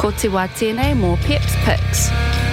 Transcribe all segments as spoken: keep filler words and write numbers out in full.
Ko te wā tēnei mō Peps Picks.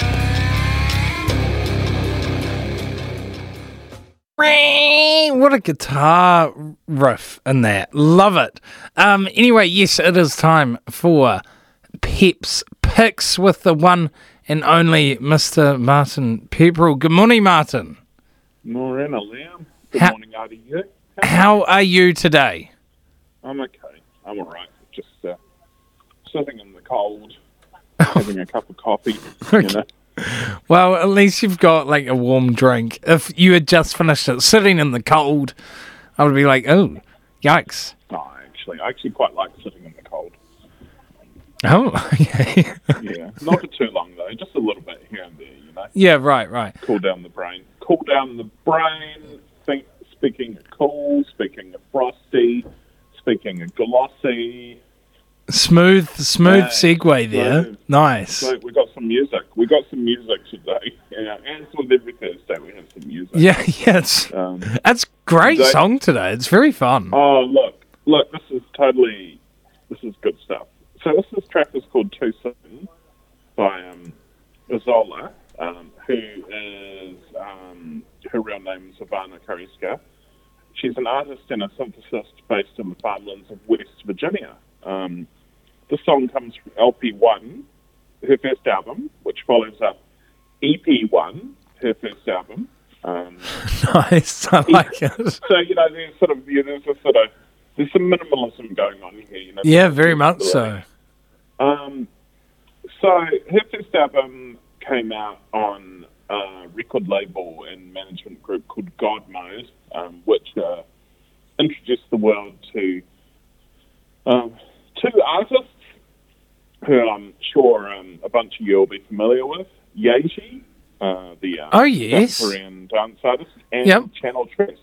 What a guitar riff in that. Love it. Um, anyway, yes, it is time for Peps Picks with the one and only Mister Martin Pepperell. Good morning, Martin. Morena, Liam. Good How- morning, out of you. How are you today? I'm okay. I'm all right. Just uh, sitting in the cold, having a cup of coffee, you know. Well, at least you've got like a warm drink. If you had just finished it sitting in the cold, I would be like, oh, yikes. No, actually, I actually quite like sitting in the cold. Oh, okay. Yeah, not for too long, though. Just a little bit here and there, you know. Yeah, right, right. Cool down the brain. Cool down the brain. Think, speaking of cool, speaking of frosty, speaking of glossy. Smooth, smooth Yeah, segue there. smooth. Nice. So we got some music. We got some music today. Yeah, and with every Thursday we have some music. Yeah, yeah, it's, Um, it's a great they- song today. It's very fun. Oh, look, look, this is totally, this is good stuff. So this, this track is called Too Soon by um, Isola, um, who is, um, her real name is Ivana Kariska. She's an artist and a synthesist based in the farmlands of West Virginia. Um, this song comes from L P one, her first album, which follows up E P one, her first album. Um, Nice, I like it. So, you know, there's sort of, yeah, there's a sort of, there's some minimalism going on here, you know. Yeah, very much so. Um, so her first album came out on a record label and management group called God Mode, um, which uh, introduced the world to um, two artists who I'm sure um, a bunch of you will be familiar with. Yaji, uh, the uh, Oh, yes. South Korean dance artist, and Yep. Channel Tres.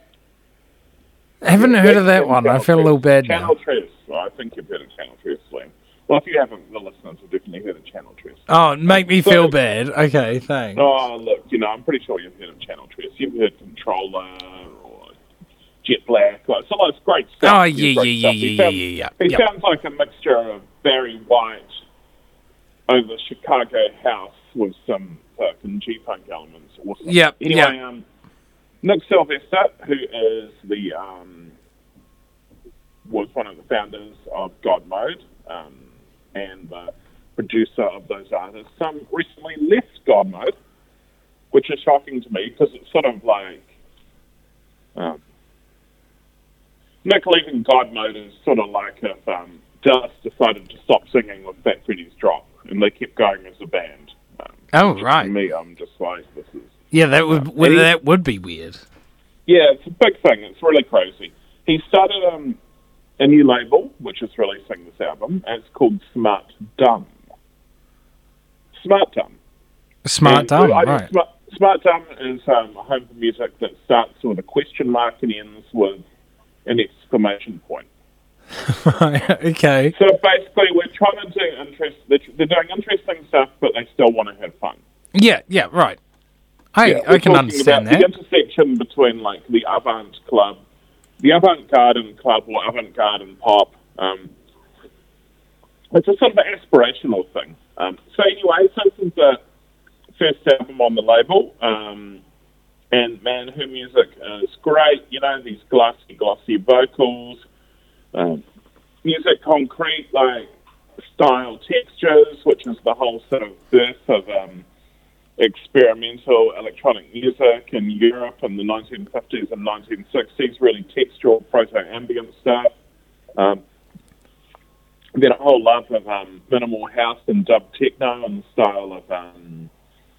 I haven't Yeah, heard of that Channel one. I feel a Tres. little bad Channel now. Tres. Well, I think you've heard of Channel Tres, Liam. Well, if you haven't, the listeners have definitely heard of Channel Tres. Oh, make me So- feel bad. Okay, thanks. Oh, look, you know, I'm pretty sure you've heard of Channel Tres. You've heard Controller or Jet Black. Like, so that's great stuff. Oh, He's yeah, great yeah, stuff. yeah, He yeah, sounds- yeah, yeah, He yeah. sounds like a mixture of Barry White over Chicago House with some fucking G-Funk elements. Awesome. Yep, Anyway, yep. um, Nick Sylvester, who is the um, was one of the founders of God Mode um, and the producer of those artists, um, recently left God Mode, which is shocking to me because it's sort of like um, Nick leaving God Mode is sort of like if um, Dallas decided to stop singing with Fat Freddy's Drop and they kept going as a band. Um, Oh, just right. To me, I'm just like, this is... Yeah, that would well, and he- that would be weird. Yeah, it's a big thing. It's really crazy. He started um, a new label, which is releasing this album, and it's called Smart Dumb. Smart Dumb. Smart And dumb, I- right. Smart, Smart Dumb is um, a home for music that starts with a question mark and ends with an exclamation point. Right, okay. So basically, we're trying to do interest. They're, they're doing interesting stuff, but they still want to have fun. Yeah, yeah, right. I Yeah, I we're can talking understand about that. the intersection between like the avant club, the avant-garde club or avant-garde pop. Um, it's a sort of an aspirational thing. Um, so anyway, so this is the first album on the label, um, and man, her music is great. You know, these glossy, glossy vocals, um, music concrete, like style textures, which is the whole sort of birth of um, experimental electronic music in Europe in the nineteen fifties and nineteen sixties, really textural, proto-ambient stuff. Um, then a whole love of um, minimal house and dub techno in the style of um,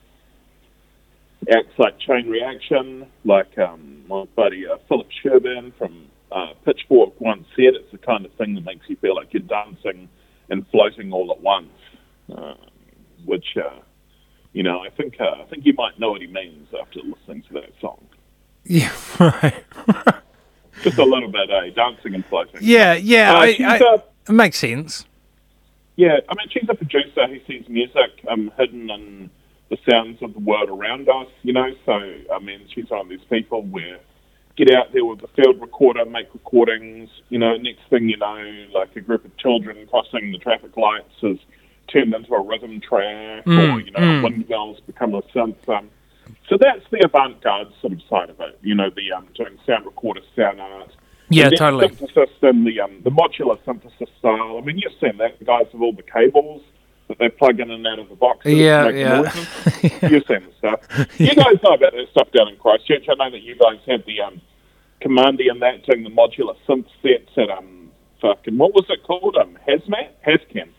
acts like Chain Reaction, like um, my buddy uh, Philip Sherburn from uh, Pitchfork once said, it's the kind of thing that makes you feel like you're dancing and floating all at once, uh, which... Uh, You know, I think uh, I think you might know what he means after listening to that song. Yeah, right. Just a little bit, eh? Dancing and floating. yeah, yeah. Uh, I, she's I, a- it makes sense. Yeah, I mean, she's a producer who sees music um, hidden in the sounds of the world around us, you know. So, I mean, she's one of these people where get out there with a field recorder, make recordings, you know, next thing you know, like a group of children crossing the traffic lights is turned into a rhythm track, Mm, or you know, mm. windmills become a synth. Um, so that's the avant-garde sort of side of it. You know, the um, doing sound recorder, sound art. Yeah, and then totally. Synthesis and the um, the modular synthesis style. I mean, you've seen that, the guys with all the cables that they plug in and out of the boxes Yeah, to make yeah. the noises. You've seen the stuff. You guys know about that stuff down in Christchurch. I know that you guys have the um, Commandy and that doing the modular synth sets at um fucking what was it called? Um, Hazmat, Hazcam.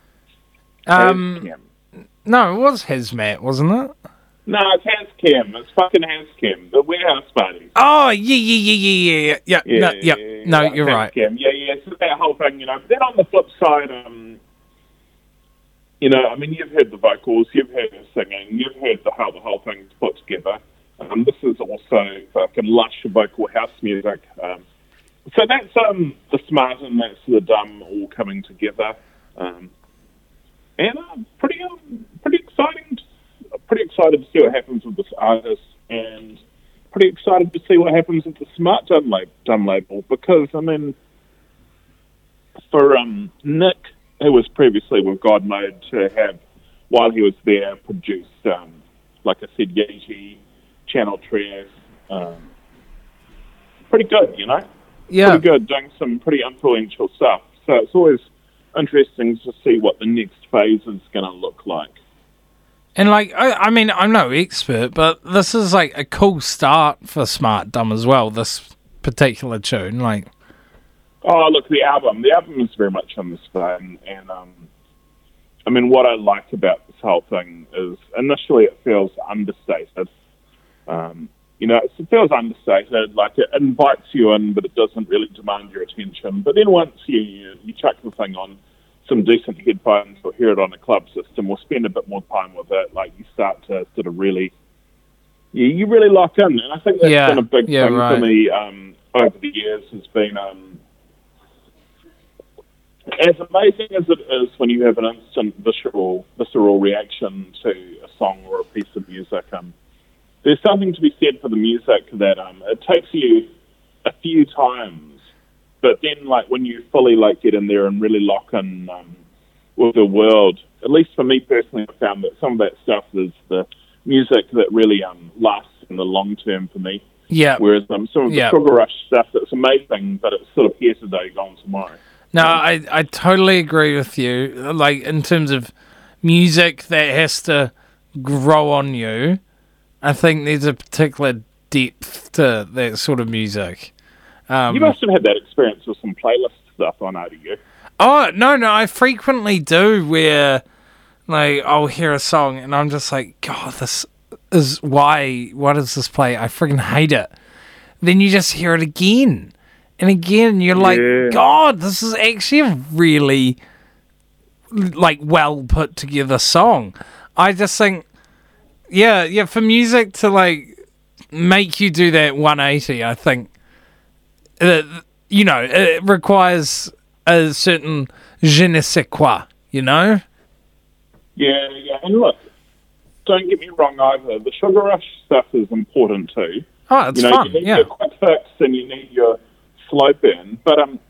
Um, Hazcam. no, it was Hazmat, wasn't it? No, it's Hazcam. It's fucking Hazcam. The warehouse parties. Oh, yeah, yeah, yeah, yeah, yeah, yeah. No, yeah. No, yeah, you're right. Hazcam. Yeah, yeah. So that whole thing, you know. But then on the flip side, um, you know, I mean, you've heard the vocals, you've heard the singing, you've heard the, how the whole thing's put together. Um, this is also fucking lush vocal house music. Um, so that's um, the smart and that's the dumb all coming together. Um, and uh, pretty, um, pretty exciting. Pretty excited to see what happens with this artist, and pretty excited to see what happens with the Smart Dumb, lab, dumb label. Because I mean, for um, Nick, who was previously with God Mode, to have while he was there produced, um, like I said, Yeji, Channel Tres, um, pretty good, you know. Yeah. Pretty good, doing some pretty influential stuff. So it's always interesting to see what the next phase is going to look like. And, like, I, I mean, I'm no expert, but this is, like, a cool start for Smart Dumb as well, this particular tune. Like, oh, look, the album. The album is very much on this vein. And, um, I mean, what I like about this whole thing is initially it feels understated. Um, you know, it feels understated, like it invites you in, but it doesn't really demand your attention. But then once you, you, you chuck the thing on some decent headphones or hear it on a club system or spend a bit more time with it, like you start to sort of really, you, you really lock in. And I think that's Yeah, been a big yeah, thing right. for me um, over the years has been, um, as amazing as it is when you have an instant visceral, visceral reaction to a song or a piece of music, um, there's something to be said for the music that um, it takes you a few times. But then, like, when you fully, like, get in there and really lock in um, with the world, at least for me personally, I found that some of that stuff is the music that really um, lasts in the long term for me. yeah. Whereas um, some of the Yeah. Sugar Rush stuff that's amazing, but it's sort of here today, gone tomorrow. No, I, I totally agree with you. Like, in terms of music that has to grow on you, I think there's a particular depth to that sort of music. Um, You must have had that experience with some playlist stuff on R D U. Oh, no, no, I frequently do where, like, I'll hear a song and I'm just like, God, this is why, why does this play? I freaking hate it. Then you just hear it again and again, and you're like, Yeah. God, this is actually a really, like, well put together song. I just think, yeah, yeah, for music to, like, make you do that one eighty, I think, uh, you know, it requires a certain je ne sais quoi, you know? Yeah, yeah. And look, don't get me wrong either. The Sugar Rush stuff is important too. Oh, it's you know, fun, you need yeah. your quick fix and you need your slow burn. But um,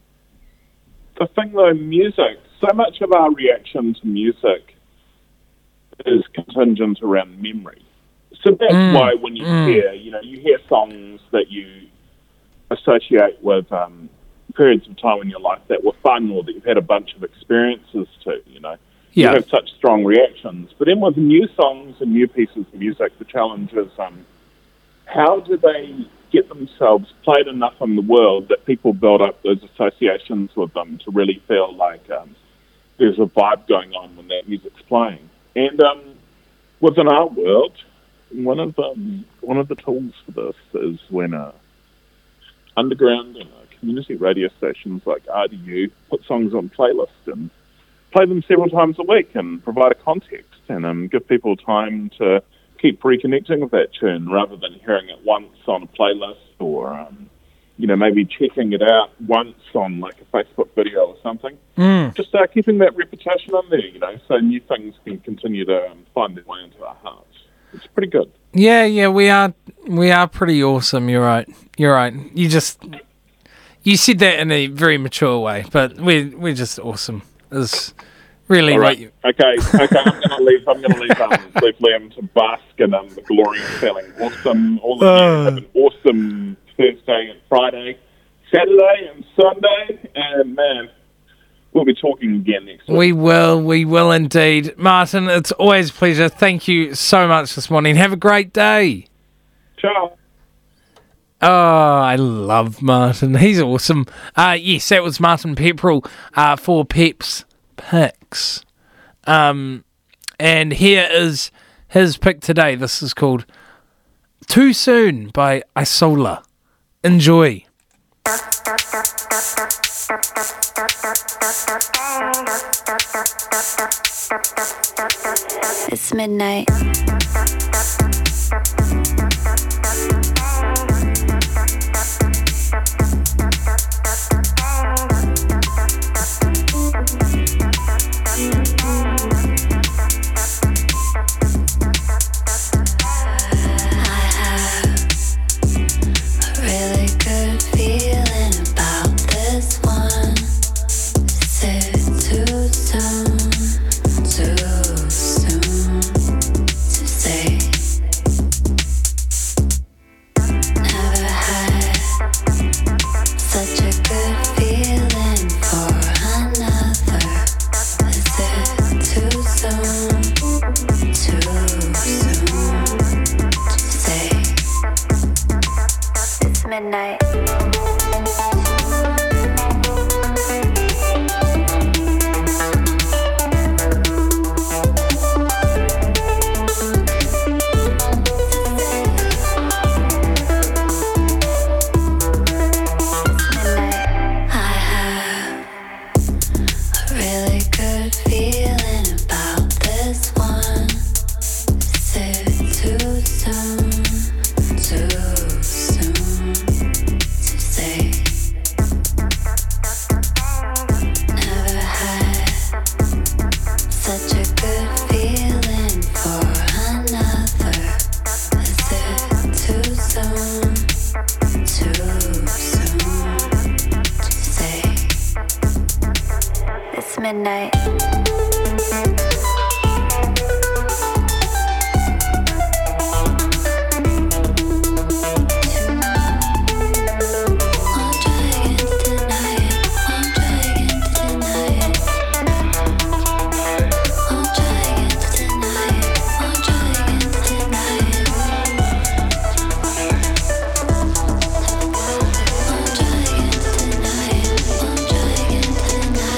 the thing though, music, so much of our reaction to music is contingent around memory. So that's Mm, why when you mm. hear, you know, you hear songs that you associate with um, periods of time in your life that were fun or that you've had a bunch of experiences to, you know. Yeah. You have such strong reactions. But then with new songs and new pieces of music, the challenge is um, how do they get themselves played enough in the world that people build up those associations with them to really feel like um, there's a vibe going on when that music's playing. And um, within our world, one of the, one of the tools for this is when uh, underground and uh, community radio stations like R D U put songs on playlists and play them several times a week and provide a context and um, give people time to keep reconnecting with that tune rather than hearing it once on a playlist or, um, you know, maybe checking it out once on like a Facebook video or something. Mm. Just uh, keeping that repetition on there, you know, so new things can continue to um, find their way into our hearts. It's pretty good. Yeah, yeah, we are we are pretty awesome, you're right. You're right. You just you said that in a very mature way, but we're we're just awesome. Is Really, All what right. you, Okay. Okay. I'm going to leave. I'm going to leave. Um, leave Liam to bask in um, the glory of feeling awesome. All of you have an awesome Thursday and Friday, Saturday and Sunday, and man, we'll be talking again next week. we will, we will indeed. Martin, it's always a pleasure. Thank you so much this morning. Have a great day. Ciao. Oh, I love Martin. He's awesome. Uh, yes, that was Martin Pepperell uh, for Peps Picks. Um, and here is his pick today. This is called Too Soon by Isola. Enjoy. It's midnight. Really good feeling about this one. Is it too soon, too soon to say? Never had such a good feeling for another. Is it too soon, too soon to say? It's midnight. I have a really good feeling about this one. Is it too soon, too soon to say? Never had such a good feeling for another. Is it too soon, too soon to say? It's midnight. Won't try again to deny it. Won't try again to deny it. Won't try again to deny it. Won't try again to deny it. Won't try again to deny it. Won't try again to deny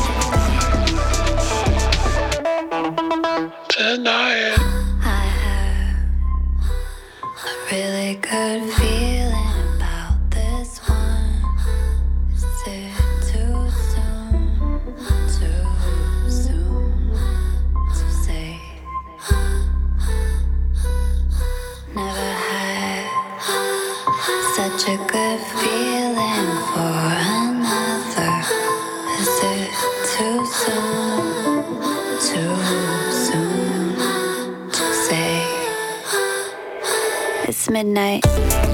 it. Deny it. I have a really good feeling about this one. Is it too soon, too soon to say? Never had such a good feeling for another. Is it too soon, too soon to say? It's midnight.